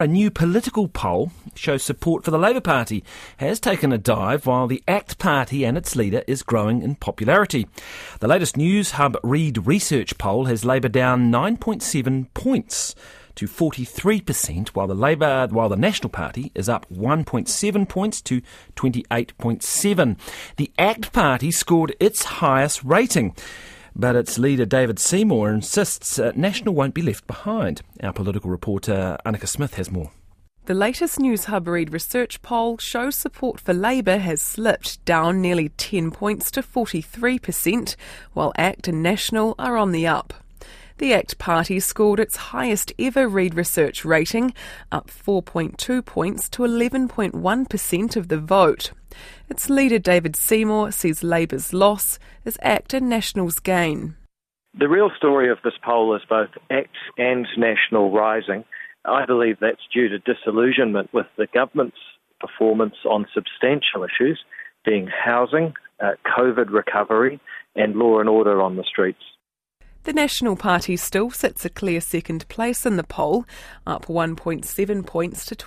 A new political poll shows support for the Labour Party has taken a dive while the ACT Party and its leader is growing in popularity. The latest News Hub Reid research poll has Labour down 9.7 points to 43%, while the National Party is up 1.7 points to 28.7. The ACT Party scored its highest rating, but its leader David Seymour insists National won't be left behind. Our political reporter Annika Smith has more. The latest News Hub Reid research poll shows support for Labour has slipped down nearly 10 points to 43%, while ACT and National are on the up. The ACT Party scored its highest ever Reid research rating, up 4.2 points to 11.1% of the vote. Its leader David Seymour says Labour's loss is ACT and National's gain. The real story of this poll is both ACT and National rising. I believe that's due to disillusionment with the government's performance on substantial issues, being housing, COVID recovery and law and order on the streets. The National Party still sits a clear second place in the poll, up 1.7 points to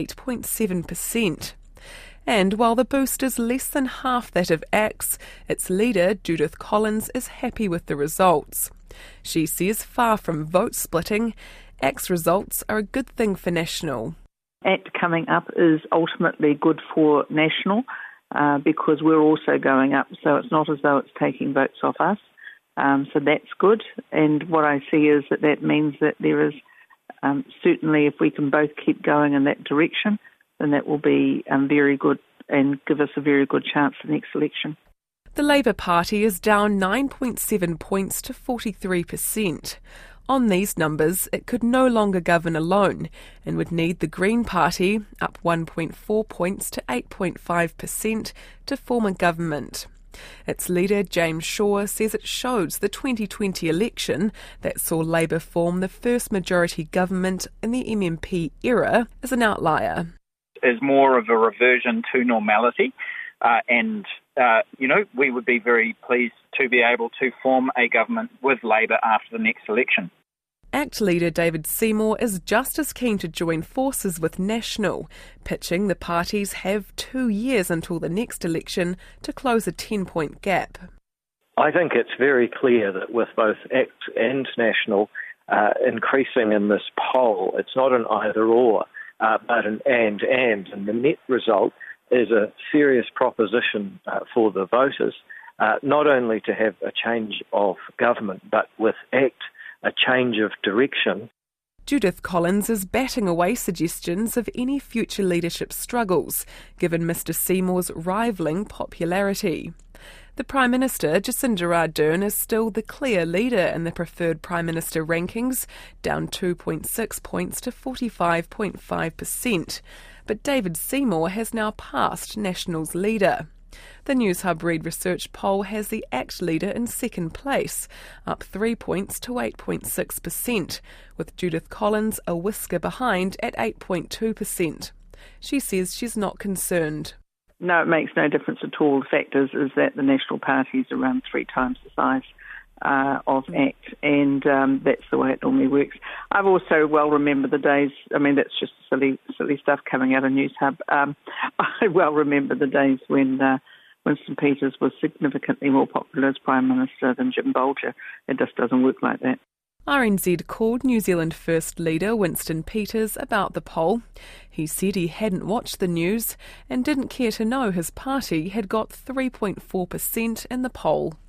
28.7%. And while the boost is less than half that of ACT's, its leader, Judith Collins, is happy with the results. She says far from vote splitting, ACT's results are a good thing for National. ACT coming up is ultimately good for National because we're also going up, so it's not as though it's taking votes off us. So that's good, and what I see is that means that there is certainly, if we can both keep going in that direction, then that will be very good and give us a very good chance for the next election. The Labour Party is down 9.7 points to 43%. On these numbers, it could no longer govern alone and would need the Green Party, up 1.4 points to 8.5%, to form a government. Its leader, James Shaw, says it shows the 2020 election that saw Labour form the first majority government in the MMP era is an outlier. Is more of a reversion to normality we would be very pleased to be able to form a government with Labour after the next election. ACT leader David Seymour is just as keen to join forces with National, pitching the parties have 2 years until the next election to close a 10-point gap. I think it's very clear that with both ACT and National increasing in this poll, it's not an either-or, but an and the net result is a serious proposition for the voters, not only to have a change of government, but with ACT, a change of direction. Judith Collins is batting away suggestions of any future leadership struggles, given Mr Seymour's rivalling popularity. The Prime Minister, Jacinda Ardern, is still the clear leader in the preferred Prime Minister rankings, down 2.6 points to 45.5%. But David Seymour has now passed National's leader. The News Hub Reid research poll has the ACT leader in second place, up 3 points to 8.6%, with Judith Collins a whisker behind at 8.2%. She says she's not concerned. No, it makes no difference at all. The fact is that the National Party is around 3 times the size of ACT, and that's the way it normally works. I've also well remember the days, that's just silly stuff coming out of News Hub. I well remember the days when Winston Peters was significantly more popular as Prime Minister than Jim Bolger. It just doesn't work like that. RNZ called New Zealand First leader Winston Peters about the poll. He said he hadn't watched the news and didn't care to know his party had got 3.4% in the poll.